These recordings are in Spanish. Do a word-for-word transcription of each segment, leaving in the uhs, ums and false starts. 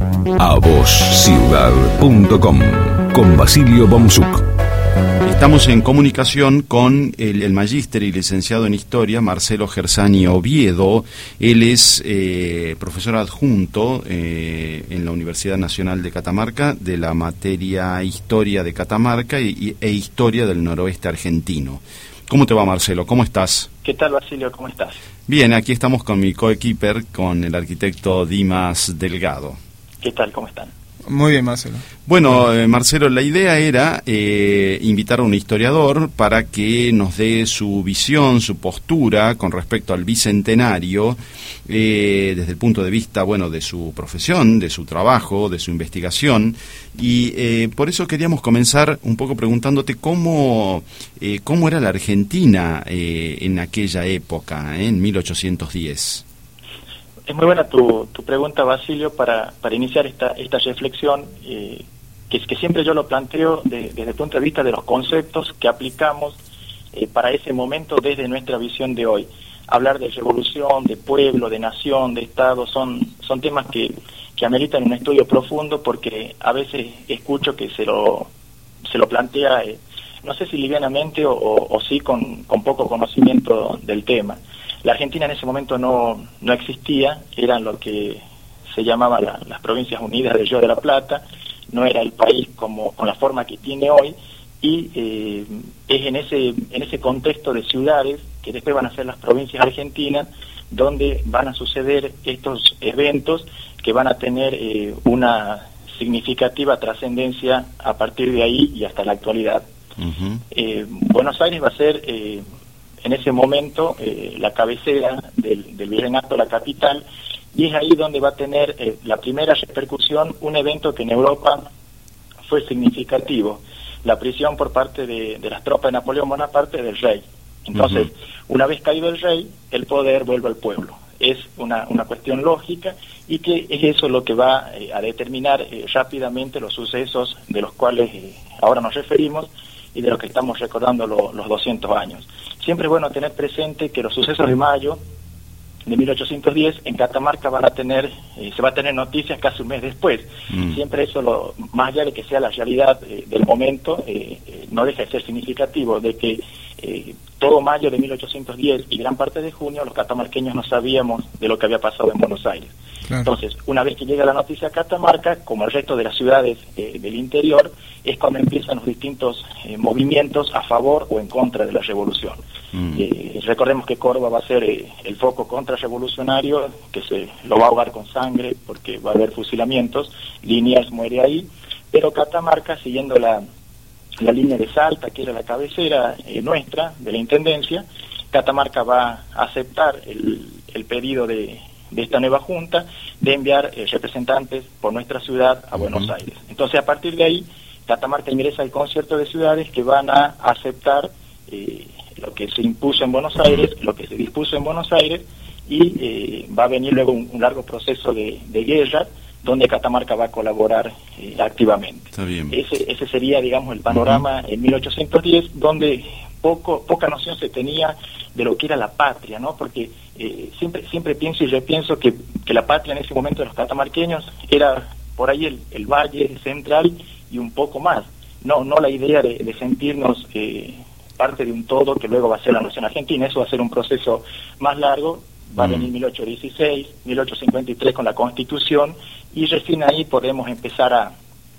a voz ciudad punto com con Basilio Bomzuk. Estamos en comunicación con el, el magíster y licenciado en Historia, Marcelo Gersani Oviedo. Él es eh, profesor adjunto eh, en la Universidad Nacional de Catamarca de la materia Historia de Catamarca y, e Historia del Noroeste Argentino. ¿Cómo te va, Marcelo? ¿Cómo estás? ¿Qué tal, Basilio? ¿Cómo estás? Bien, aquí estamos con mi coequiper, con el arquitecto Dimas Delgado. ¿Qué tal? ¿Cómo están? Muy bien, Marcelo. Bueno, eh, Marcelo, la idea era eh, invitar a un historiador para que nos dé su visión, su postura con respecto al bicentenario, eh, desde el punto de vista, bueno, de su profesión, de su trabajo, de su investigación, y eh, por eso queríamos comenzar un poco preguntándote cómo, eh, cómo era la Argentina eh, en aquella época, eh, en mil ochocientos diez. Es muy buena tu, tu pregunta, Basilio, para, para iniciar esta, esta reflexión, eh, que es que siempre yo lo planteo de, desde el punto de vista de los conceptos que aplicamos eh, para ese momento desde nuestra visión de hoy. Hablar de revolución, de pueblo, de nación, de Estado, son, son temas que, que ameritan un estudio profundo, porque a veces escucho que se lo, se lo plantea, eh, no sé si livianamente o, o, o sí con, con poco conocimiento del tema. La Argentina en ese momento no, no existía, eran lo que se llamaba la, las Provincias Unidas del Río de la Plata, no era el país como con la forma que tiene hoy, y eh, es en ese, en ese contexto de ciudades, que después van a ser las provincias argentinas, donde van a suceder estos eventos que van a tener eh, una significativa trascendencia a partir de ahí y hasta la actualidad. Uh-huh. eh, Buenos Aires va a ser... Eh, en ese momento eh, la cabecera del, del virreinato, la capital, y es ahí donde va a tener eh, la primera repercusión un evento que en Europa fue significativo, la prisión por parte de, de las tropas de Napoleón Bonaparte del rey. Entonces, uh-huh. una vez caído el rey, el poder vuelve al pueblo. Es una, una cuestión lógica, y que es eso lo que va eh, a determinar eh, rápidamente los sucesos de los cuales eh, ahora nos referimos, y de los que estamos recordando lo, los doscientos años. Siempre es bueno tener presente que los sucesos de mayo de mil ochocientos diez en Catamarca van a tener, eh, se va a tener noticias casi un mes después. Mm. Siempre eso, lo, más allá de que sea la realidad eh, del momento, eh, eh, no deja de ser significativo, de que eh, todo mayo de mil ochocientos diez y gran parte de junio los catamarqueños no sabíamos de lo que había pasado en Buenos Aires. Claro. Entonces, una vez que llega la noticia a Catamarca, como el resto de las ciudades eh, del interior, es cuando empiezan los distintos eh, movimientos a favor o en contra de la revolución. Mm. Eh, recordemos que Córdoba va a ser eh, el foco contrarrevolucionario, que se lo va a ahogar con sangre porque va a haber fusilamientos. Liniers muere ahí, pero Catamarca, siguiendo la, la línea de Salta, que era la cabecera eh, nuestra, de la Intendencia, Catamarca va a aceptar el, el pedido de, de esta nueva junta de enviar eh, representantes por nuestra ciudad a Buenos uh-huh. Aires. Entonces, a partir de ahí, Catamarca ingresa al concierto de ciudades que van a aceptar eh, lo que se impuso en Buenos Aires, lo que se dispuso en Buenos Aires, y eh, va a venir luego un, un largo proceso de, de guerra, donde Catamarca va a colaborar eh, activamente. Está bien. Ese, ese sería, digamos, el panorama uh-huh. en mil ochocientos diez, donde poco poca noción se tenía de lo que era la patria, ¿no? Porque eh, siempre siempre pienso y repienso que, que la patria en ese momento de los catamarqueños era por ahí el, el valle central y un poco más. No no la idea de, de sentirnos eh, parte de un todo que luego va a ser la nación argentina. Eso va a ser un proceso más largo. Va a venir mm. mil ochocientos dieciséis, mil ochocientos cincuenta y tres con la Constitución, y recién ahí podemos empezar a,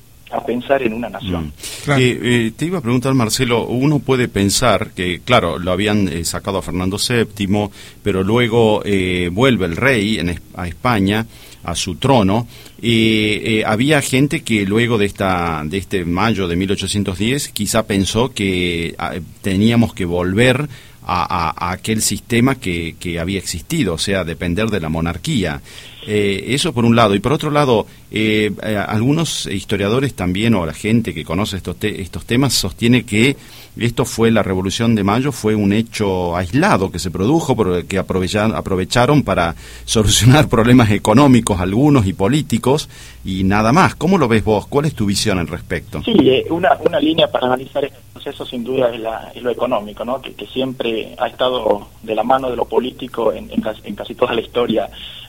a pensar en una nación. Mm. Claro. Eh, eh, te iba a preguntar, Marcelo, uno puede pensar que, claro, lo habían eh, sacado a Fernando séptimo, pero luego eh, vuelve el rey en, a España, a su trono. Eh, eh, había gente que luego de esta de este mayo de mil ochocientos diez quizá pensó que a, teníamos que volver A, a, a aquel sistema que, que había existido, o sea, depender de la monarquía. Eh, eso por un lado. Y por otro lado, eh, eh, algunos historiadores también, o la gente que conoce estos, te estos temas, sostiene que esto fue, la Revolución de Mayo fue un hecho aislado que se produjo, que aprovecharon, aprovecharon para solucionar problemas económicos algunos y políticos, y nada más. ¿Cómo lo ves vos? ¿Cuál es tu visión al respecto? Sí, eh, una, una línea para analizar este proceso sin duda es, la, es lo económico, ¿no? Que, que siempre ha estado de la mano de lo político en, en, casi, en casi toda la historia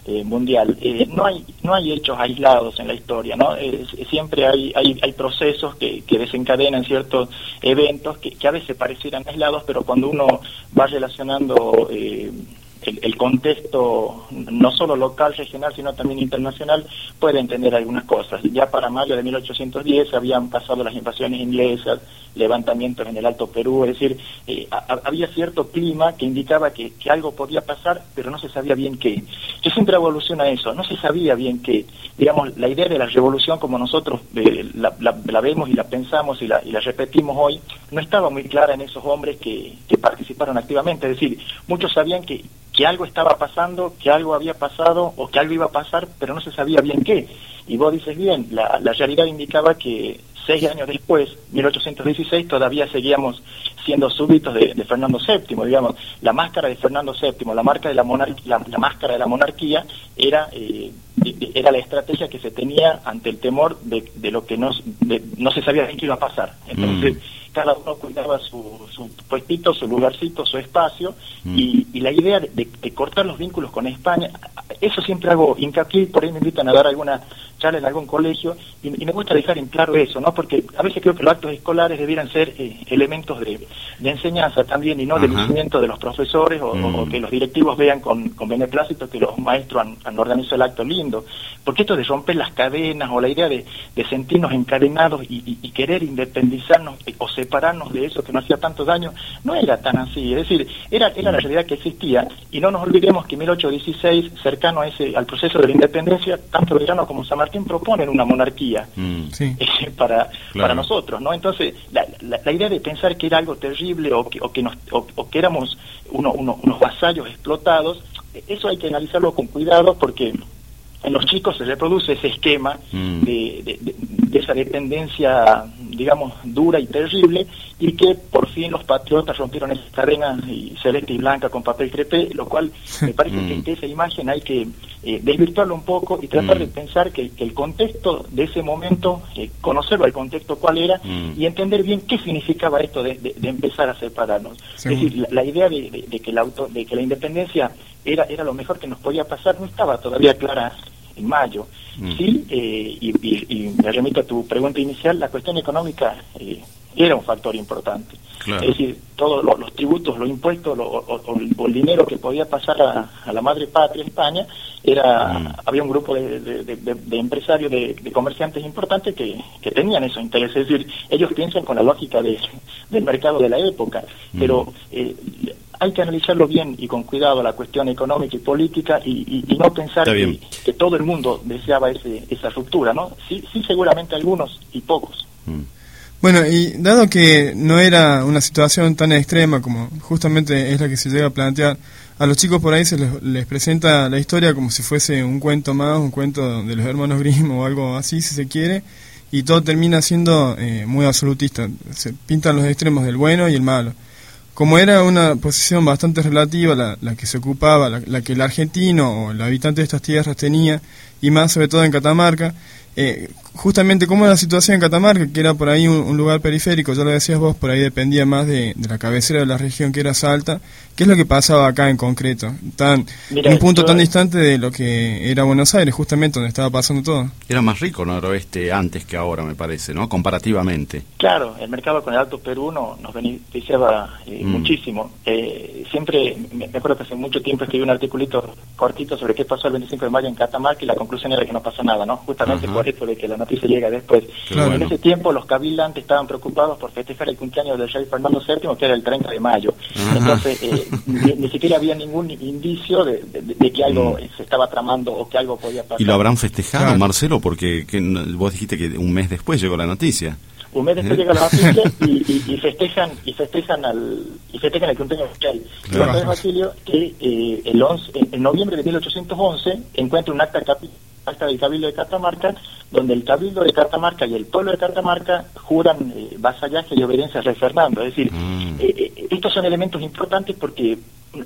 eh, mundial. Eh, no hay no hay hechos aislados en la historia, ¿no? Eh, siempre hay, hay hay procesos que, que desencadenan ciertos eventos que, que a veces parecieran aislados, pero cuando uno va relacionando eh, El, el contexto no solo local, regional, sino también internacional, puede entender algunas cosas. Ya para mayo de mil ochocientos diez habían pasado las invasiones inglesas, levantamientos en el Alto Perú, es decir, eh, a, había cierto clima que indicaba que, que algo podía pasar, pero no se sabía bien qué. Yo siempre evoluciona eso, no se sabía bien qué. Digamos, la idea de la revolución como nosotros eh, la, la, la vemos y la pensamos y la, y la repetimos hoy, no estaba muy clara en esos hombres que, que participaron activamente. Es decir, muchos sabían que que algo estaba pasando, que algo había pasado o que algo iba a pasar, pero no se sabía bien qué. Y vos dices bien, la, la realidad indicaba que seis años después, mil ochocientos dieciséis, todavía seguíamos siendo súbditos de, de Fernando séptimo, digamos. La máscara de Fernando séptimo, la marca de la, monar- la, la máscara de la monarquía era eh, era la estrategia que se tenía ante el temor de, de lo que no, de, no se sabía bien qué iba a pasar. Entonces, mm. cada uno cuidaba su, su puestito, su lugarcito, su espacio, mm. y, y la idea de, de, de cortar los vínculos con España, eso siempre hago hincapié, por ahí me invitan a dar alguna charla en algún colegio, y, y me gusta dejar en claro eso, ¿no? Porque a veces creo que los actos escolares debieran ser eh, elementos de, de enseñanza también, y no Ajá. de lucimiento de los profesores, o, mm. o que los directivos vean con, con beneplácito que los maestros han, han organizado el acto lindo. Porque esto de romper las cadenas, o la idea de, de sentirnos encadenados y, y, y querer independizarnos o separarnos de eso que nos hacía tanto daño, no era tan así. Es decir, era, era la realidad que existía, y no nos olvidemos que en mil ochocientos dieciséis, cercano a ese al proceso de la independencia, tanto Belgrano como San Martín proponen una monarquía mm. sí. eh, para, claro. para nosotros, ¿no? Entonces, la, la, la idea de pensar que era algo terrible o que, o que, nos, o, o que éramos uno, uno, unos vasallos explotados, eso hay que analizarlo con cuidado, porque en los chicos se reproduce ese esquema mm. de, de, de, de esa dependencia, digamos, dura y terrible, y que por fin los patriotas rompieron esas cadenas y celeste y blanca con papel crepé, lo cual me parece mm. que, que esa imagen hay que eh, desvirtuarlo un poco y tratar mm. de pensar que, que el contexto de ese momento, eh, conocerlo, el contexto cuál era, mm. y entender bien qué significaba esto de, de, de empezar a separarnos. Sí. Es decir, la, la idea de, de, de, que la auto, de que la independencia era, era lo mejor que nos podía pasar no estaba todavía clara en mayo. Mm. Sí, eh, y, y, y me remito a tu pregunta inicial, la cuestión económica eh, era un factor importante. Claro. Es decir, todos los, los tributos, los impuestos, lo, o, o, o el dinero que podía pasar a, a la madre patria, España, era mm. había un grupo de, de, de, de empresarios, de, de comerciantes importantes que, que tenían esos intereses. Es decir, ellos piensan con la lógica de, del mercado de la época, mm. pero eh, hay que analizarlo bien y con cuidado la cuestión económica y política, y, y, y no pensar que, que todo el mundo deseaba ese, esa ruptura, ¿no? Sí, sí, seguramente algunos y pocos. Mm. Bueno, y dado que no era una situación tan extrema como justamente es la que se llega a plantear, a los chicos por ahí se les, les presenta la historia como si fuese un cuento más, un cuento de los hermanos Grimm o algo así, si se quiere, y todo termina siendo eh, muy absolutista. Se pintan los extremos del bueno y el malo. Como era una posición bastante relativa la, la que se ocupaba, la, la que el argentino o el habitante de estas tierras tenía, y más sobre todo en Catamarca, eh, justamente cómo era la situación en Catamarca, que era por ahí un, un lugar periférico, ya lo decías vos, por ahí dependía más de, de la cabecera de la región, que era Salta. ¿Qué es lo que pasaba acá en concreto? Tan, Mira, un punto yo... tan distante de lo que era Buenos Aires, justamente donde estaba pasando todo. Era más rico noroeste antes que ahora, me parece, ¿no? Comparativamente. Claro, el mercado con el Alto Perú no, nos beneficiaba eh, mm. muchísimo. Eh, siempre, me, me acuerdo que hace mucho tiempo escribí un articulito cortito sobre qué pasó el veinticinco de mayo en Catamarca, y la conclusión era que no pasa nada, ¿no? Justamente Ajá. por esto de que la noticia llega después. Claro. En ese tiempo los cabildantes estaban preocupados por festejar el cumpleaños del rey Fernando séptimo, que era el treinta de mayo. Ajá. Entonces, eh, ni, ni siquiera había ningún indicio de, de, de que algo mm. se estaba tramando o que algo podía pasar. ¿Y lo habrán festejado, claro. Marcelo? Porque que, vos dijiste que un mes después llegó la noticia. Un mes después ¿Eh? llega la noticia y, y, y festejan y festejan al y festejan el cumpleaños del rey. Claro. Entonces, Basilio, que eh, el once, en, en noviembre de mil ochocientos once encuentra un acta capi, acta del Cabildo de Catamarca, donde el Cabildo de Catamarca y el pueblo de Catamarca juran eh, vasallaje y obediencia al rey Fernando. Es decir, mm. eh, eh, estos son elementos importantes porque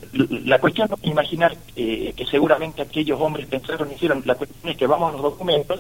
la cuestión no es imaginar eh, que seguramente aquellos hombres pensaron y hicieron, la cuestión es que vamos a los documentos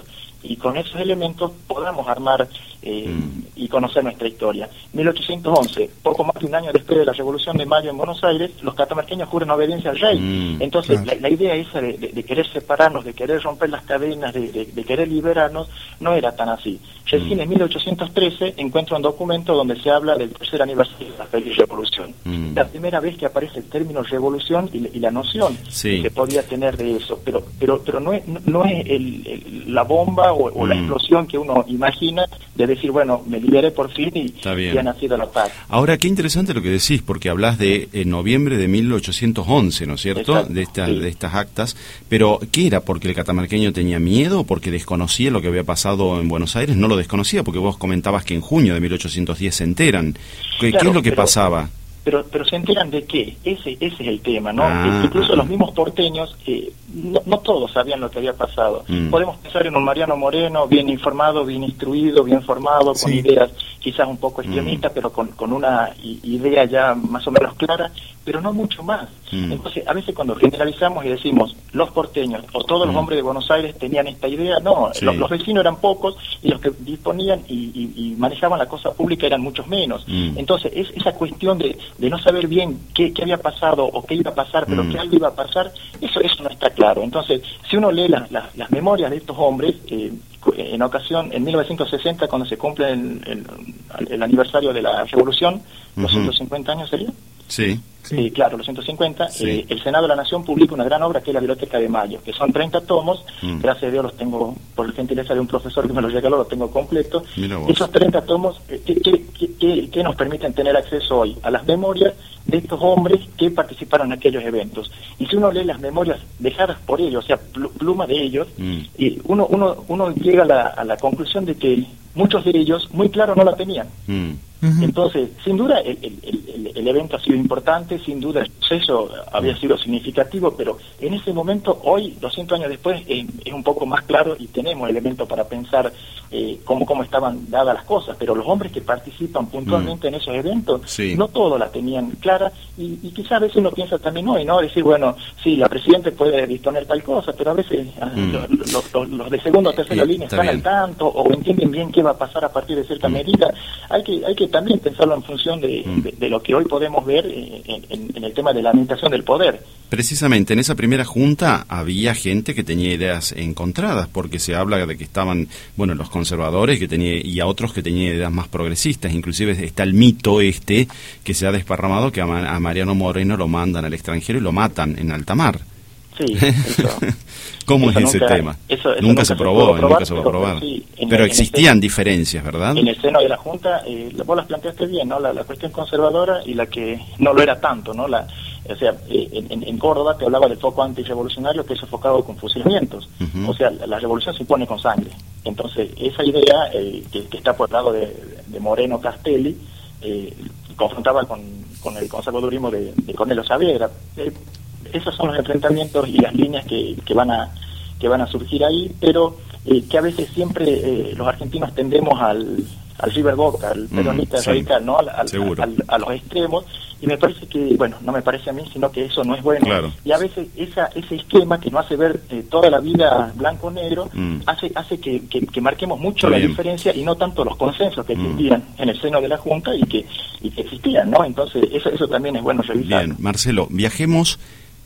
y con esos elementos podamos armar eh, mm. y conocer nuestra historia. mil ochocientos once, poco más de un año después de la Revolución de Mayo en Buenos Aires, los catamarqueños juran obediencia al rey. Mm, Entonces, claro. la, la idea esa de, de, de querer separarnos, de querer romper las cadenas, de, de, de querer liberarnos, no era tan así. Recién Mm. en mil ochocientos trece encuentro un documento donde se habla del tercer aniversario de la feliz revolución. Mm. La primera vez que aparece el término revolución y, y la noción Sí. que se podía tener de eso, pero pero pero no es no, no es el, el- la bomba o, o la Mm. explosión que uno imagina de decir, bueno, me liberé por fin y, Está bien. y ha nacido la paz. Ahora, qué interesante lo que decís, porque hablas de eh, noviembre de mil ochocientos once, ¿no es cierto? Exacto, De, esta, sí. de estas actas. Pero, ¿qué era? ¿Porque el catamarqueño tenía miedo? ¿Porque desconocía lo que había pasado en Buenos Aires? No lo desconocía, porque vos comentabas que en junio de mil ochocientos diez se enteran. ¿Qué, Claro, ¿qué es lo que pero- pasaba? Pero, pero se enteran de qué, ese ese es el tema, ¿no? Ah. Que incluso los mismos porteños, eh, no, no todos sabían lo que había pasado. Mm. Podemos pensar en un Mariano Moreno bien informado, bien instruido, bien formado, con Sí. ideas quizás un poco Mm. extremistas, pero con, con una i- idea ya más o menos clara, pero no mucho más. Mm. Entonces, a veces cuando generalizamos y decimos los porteños o todos los Mm. hombres de Buenos Aires tenían esta idea, no, Sí. los, los vecinos eran pocos y los que disponían y, y- y manejaban la cosa pública eran muchos menos. Mm. Entonces, es esa cuestión de, de no saber bien qué, qué había pasado o qué iba a pasar, pero Mm. que algo iba a pasar, eso eso no está claro. Entonces, si uno lee las, las, las memorias de estos hombres, eh, cu- en ocasión, en mil novecientos sesenta, cuando se cumple el, el- el aniversario de la Revolución, los Ujú. ciento cincuenta años sería. Sí. Sí. Eh, claro, los ciento cincuenta, Sí. eh, el Senado de la Nación publica una gran obra que es la Biblioteca de Mayo, que son treinta tomos, Mm. gracias a Dios los tengo, por la gentileza de un profesor que me los regaló, los tengo completos. Mira vos. Esos treinta tomos, eh, ¿qué, qué, qué- qué- qué nos permiten tener acceso hoy? A las memorias de estos hombres que participaron en aquellos eventos. Y si uno lee las memorias dejadas por ellos, o sea, pl- pluma de ellos, Mm. y uno, uno, uno llega a la, a la conclusión de que muchos de ellos muy claro no la tenían. Mm. Ujú. Entonces, sin duda, el, el- el- el evento ha sido importante, sin duda el suceso había sido significativo, pero en ese momento, hoy, doscientos años después, eh, es un poco más claro y tenemos elementos para pensar eh, cómo, cómo estaban dadas las cosas, pero los hombres que participan puntualmente en esos eventos, Sí. no todos la tenían clara, y, y quizás a veces uno piensa también hoy, ¿no? Decir, bueno, sí, la Presidenta puede disponer tal cosa, pero a veces ah, Mm. lo- lo- lo- los de segunda o tercera Sí, línea está están bien. al tanto o entienden bien qué va a pasar a partir de cierta medida. Hay que hay que también pensarlo en función de, Mm. de, de lo que hoy podemos ver eh, en, en- en el tema de la administración del poder. Precisamente en esa primera junta había gente que tenía ideas encontradas, porque se habla de que estaban, bueno, los conservadores que tenía, y a otros que tenían ideas más progresistas. Inclusive está el mito este que se ha desparramado, que a, Ma- a Mariano Moreno lo mandan al extranjero y lo matan en alta mar. Sí, eso. ¿Cómo Eso es ese nunca- tema? eso- eso nunca, nunca se se probó, pudo probar, nunca se va a pero- probar. pero sí, en- pero en existían este- diferencias, ¿verdad? En el seno de la Junta, eh, vos las planteaste bien, ¿no? La, la cuestión conservadora y la que no lo era tanto, ¿no? La, o sea, eh, en, en- en Córdoba te hablaba del foco antirrevolucionario que es sofocado con fusilamientos. Ujú. O sea, la, la revolución se impone con sangre. Entonces, esa idea eh, que, que está por el lado de, de Moreno Castelli, eh, confrontaba con, con el conservadurismo de, de Cornelio Saavedra. Eh, esos son los enfrentamientos y las líneas que, que van a que van a surgir ahí, pero eh, que a veces siempre eh, los argentinos tendemos al, al River Boca, al peronista Mm, sí, radical, ¿no? Al, al- seguro. al- a los extremos, y me parece que, bueno, no me parece a mí, sino que eso no es bueno. Claro. Y a veces esa, ese esquema que no hace ver eh, toda la vida blanco-negro, Mm. hace hace que, que, que marquemos mucho Está la bien. diferencia y no tanto los consensos que Mm. existían en el seno de la Junta y que, y que existían, ¿no? Entonces, eso, eso también es bueno revisar. Bien, Marcelo, viajemos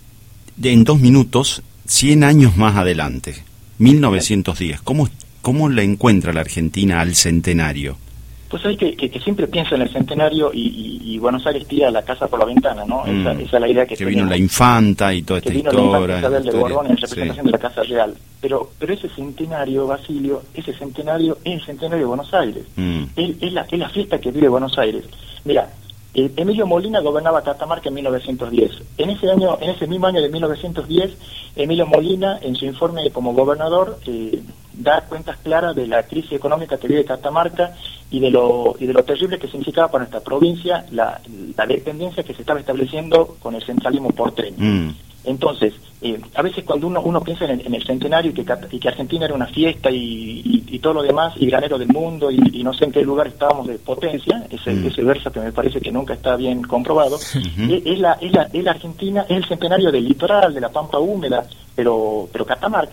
de, en dos minutos, cien años más adelante, mil novecientos diez. ¿Cómo, cómo la encuentra la Argentina al centenario? Pues hay que, que, que siempre piensa en el centenario y, y, y Buenos Aires tira la casa por la ventana, ¿no? Mm. Esa, esa es la idea que Que vino tenemos. la infanta y toda que esta vino la infanta historia. Isabel de historia. Borbón en representación Sí. de la Casa Real. Pero pero ese centenario, Basilio, ese centenario es el centenario de Buenos Aires. Mm. Es, es, la, es la fiesta que vive Buenos Aires. Mira, eh, Emilio Molina gobernaba Catamarca en mil novecientos diez. En ese año, en ese mismo año de mil novecientos diez, Emilio Molina, en su informe como gobernador, eh, da cuentas claras de la crisis económica que vive Catamarca y de lo y de lo terrible que significaba para nuestra provincia la, la dependencia que se estaba estableciendo con el centralismo porteño. Mm. Entonces, eh, a veces cuando uno uno piensa en el, en el centenario y que, Cat- y que Argentina era una fiesta y, y, y todo lo demás, y granero del mundo, y, y no sé en qué lugar estábamos de potencia, ese, Mm. ese verso que me parece que nunca está bien comprobado, Ujú. es, es la, es, la, es la Argentina, es el centenario del litoral, de la Pampa húmeda, pero, pero Catamarca,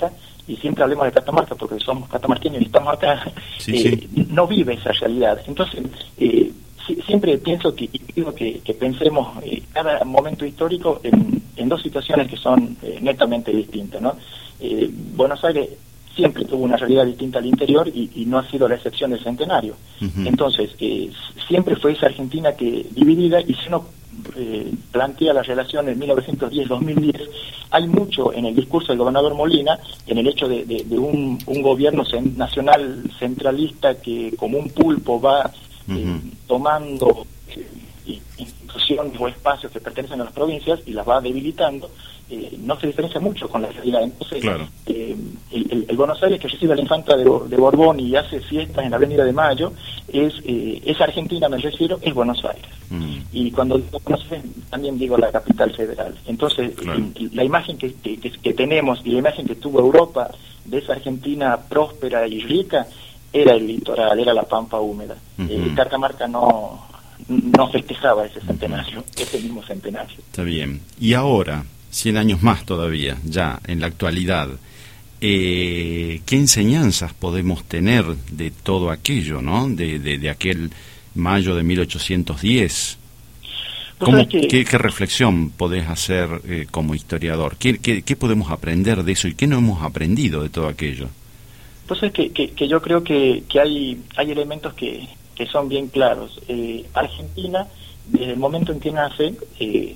y siempre hablemos de Catamarca porque somos catamarqueños y estamos acá, sí, eh, sí. no vive esa realidad. Entonces, eh, si, siempre pienso que, y digo que, que pensemos eh, cada momento histórico en, en dos situaciones que son eh, netamente distintas, ¿no? Eh, Buenos Aires siempre tuvo una realidad distinta al interior y, y no ha sido la excepción del centenario. Uh-huh. Entonces, eh, siempre fue esa Argentina que dividida, y si uno eh, plantea la relación en mil novecientos diez dos mil diez, hay mucho en el discurso del gobernador Molina, en el hecho de, de, de un, un gobierno cen, nacional centralista que como un pulpo va uh-huh. eh, tomando eh, instituciones o espacios que pertenecen a las provincias y las va debilitando. Eh, no se diferencia mucho con la realidad. Entonces, claro. eh, el, el, el Buenos Aires que recibe a la infanta de, de Borbón y hace fiestas en la Avenida de Mayo, es eh, es Argentina, me refiero, es Buenos Aires. Mm. Y cuando digo Buenos Aires, también digo la capital federal. Entonces, claro. eh, la imagen que, que, que tenemos y la imagen que tuvo Europa de esa Argentina próspera y rica, era el litoral, era la pampa húmeda. Uh-huh. eh, Catamarca no, no festejaba ese centenario, uh-huh. ese mismo centenario. Está bien. Y ahora, cien años más todavía, ya en la actualidad, eh, ¿qué enseñanzas podemos tener de todo aquello, ¿no? De, de, de aquel mayo de mil ochocientos diez. ¿Cómo, que, qué, ¿Qué reflexión podés hacer eh, como historiador? ¿Qué, qué, ¿Qué podemos aprender de eso y qué no hemos aprendido de todo aquello? Pues es que, que, que yo creo que, que hay, hay elementos que, que son bien claros. Eh, Argentina, desde el momento en que nace, eh,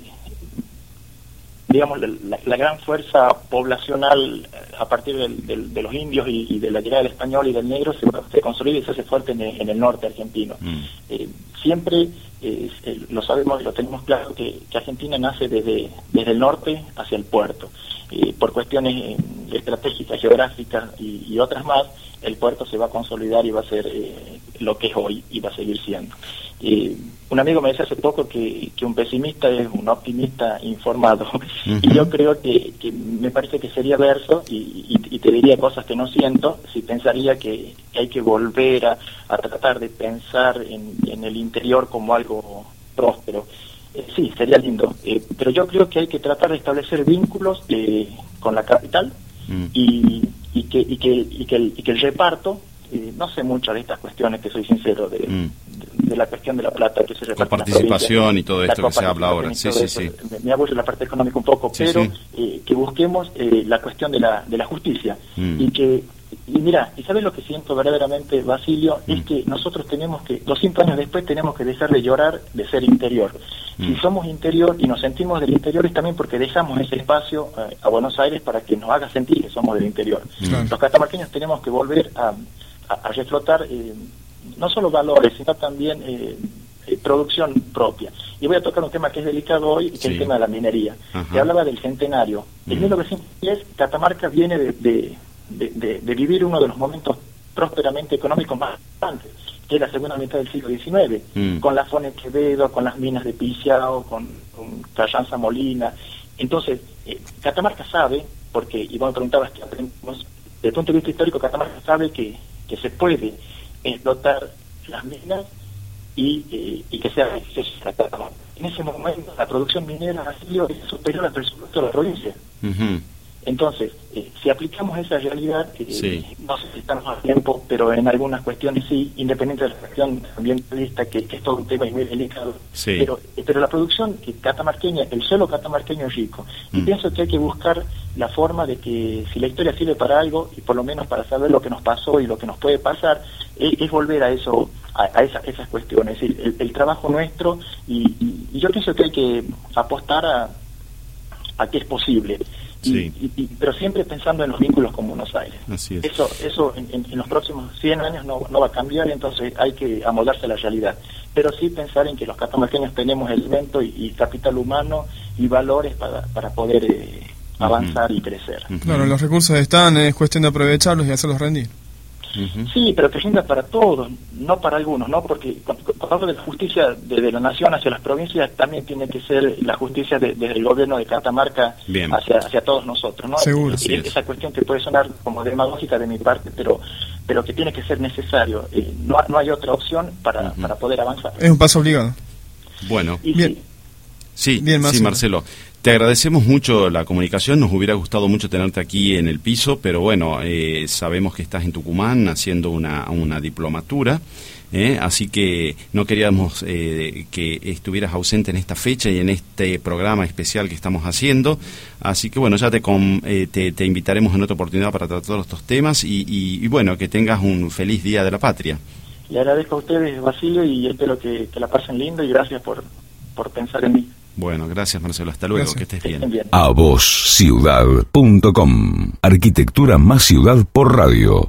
digamos, la, la gran fuerza poblacional a partir del, del, de los indios y, y de la llegada del español y del negro se, se consolida y se hace fuerte en el, en el norte argentino. Mm. Eh, siempre eh, eh, lo sabemos y lo tenemos claro que, que Argentina nace desde, desde el norte hacia el puerto. Eh, por cuestiones eh, estratégicas, geográficas y, y otras más, el puerto se va a consolidar y va a ser eh, lo que es hoy y va a seguir siendo. Eh, un amigo me decía hace poco que, que un pesimista es un optimista informado. Uh-huh. Y yo creo que, que me parece que sería verso y, y, y te diría cosas que no siento si pensaría que, que hay que volver a, a tratar de pensar en, en el interior como algo próspero. Eh, sí, sería lindo, eh, pero yo creo que hay que tratar de establecer vínculos eh, con la capital mm. y, y, que, y, que, y, que el, y que el reparto, eh, no sé mucho de estas cuestiones, que soy sincero, de, mm. de, de la cuestión de la plata que se reparte. La participación y todo esto que se habla ahora. Sí, sí, sí. Me, me aburre la parte económica un poco, sí, pero sí. Eh, que busquemos eh, la cuestión de la, de la justicia mm. y que Y mira, ¿y sabes lo que siento verdaderamente, Basilio? Mm. Es que nosotros tenemos que, doscientos años después, tenemos que dejar de llorar de ser interior. Mm. Si somos interior y nos sentimos del interior es también porque dejamos ese espacio eh, a Buenos Aires para que nos haga sentir que somos del interior. Mm. Los catamarqueños tenemos que volver a, a, a reflotar eh, no solo valores, sino también eh, eh, producción propia. Y voy a tocar un tema que es delicado hoy, que sí. es el tema de la minería. Te hablaba del centenario. En mm. mil novecientos diez, Catamarca viene de... de De, de, de vivir uno de los momentos prósperamente económicos más importantes, que es la segunda mitad del siglo diecinueve, mm. con la Fone Quevedo, con las minas de Piciao, con, con Carranza Molina. Entonces, eh, Catamarca sabe, porque, y vos me preguntabas qué aprendimos, desde el punto de vista histórico, Catamarca sabe que, que se puede explotar las minas y, eh, y que sea beneficioso para Catamarca. En ese momento, la producción minera ha sido superior al presupuesto de la provincia. Uh-huh. Entonces, eh, si aplicamos esa realidad, eh, sí. no sé si estamos a tiempo, pero en algunas cuestiones sí, independiente de la cuestión ambientalista, que, que es todo un tema muy delicado, sí. pero, eh, pero la producción que catamarqueña, el suelo catamarqueño es rico, mm. y pienso que hay que buscar la forma de que si la historia sirve para algo, y por lo menos para saber lo que nos pasó y lo que nos puede pasar, es, es volver a eso, a, a esa, esas cuestiones, es decir, el, el trabajo nuestro, y, y, y yo pienso que hay que apostar a, a que es posible. Sí. Y, y, pero siempre pensando en los vínculos con Buenos Aires. Así es. Eso, eso en, en, en los próximos cien años no, no va a cambiar, entonces hay que amoldarse a la realidad. Pero sí pensar en que los catamarqueños tenemos elementos y, y capital humano y valores para, para poder eh, avanzar uh-huh. y crecer. Uh-huh. Claro, los recursos están, es cuestión de aprovecharlos y hacerlos rendir. Uh-huh. Sí, pero que rinda para todos, no para algunos, ¿no? Porque cuando, cuando hablo de la justicia de, de la nación hacia las provincias, también tiene que ser la justicia desde de, de el gobierno de Catamarca hacia, hacia todos nosotros, ¿no? Seguro. Es, es, esa cuestión que puede sonar como demagógica de mi parte, pero pero que tiene que ser necesario. Eh, no, no hay otra opción para, uh-huh. para poder avanzar. Es un paso obligado. Bueno. Y, bien. Sí, Bien, Marcelo. sí, Marcelo. Te agradecemos mucho la comunicación, nos hubiera gustado mucho tenerte aquí en el piso, pero bueno, eh, sabemos que estás en Tucumán haciendo una, una diplomatura, eh, así que no queríamos eh, que estuvieras ausente en esta fecha y en este programa especial que estamos haciendo, así que bueno, ya te, con, eh, te, te invitaremos en otra oportunidad para tratar estos temas y, y, y bueno, que tengas un feliz Día de la Patria. Le agradezco a ustedes, Basilio, y espero que, que la pasen lindo y gracias por, por pensar en mí. Bueno, gracias Marcelo, hasta luego, Gracias. que estés bien. bien. A vos ciudad punto com, arquitectura más ciudad por radio.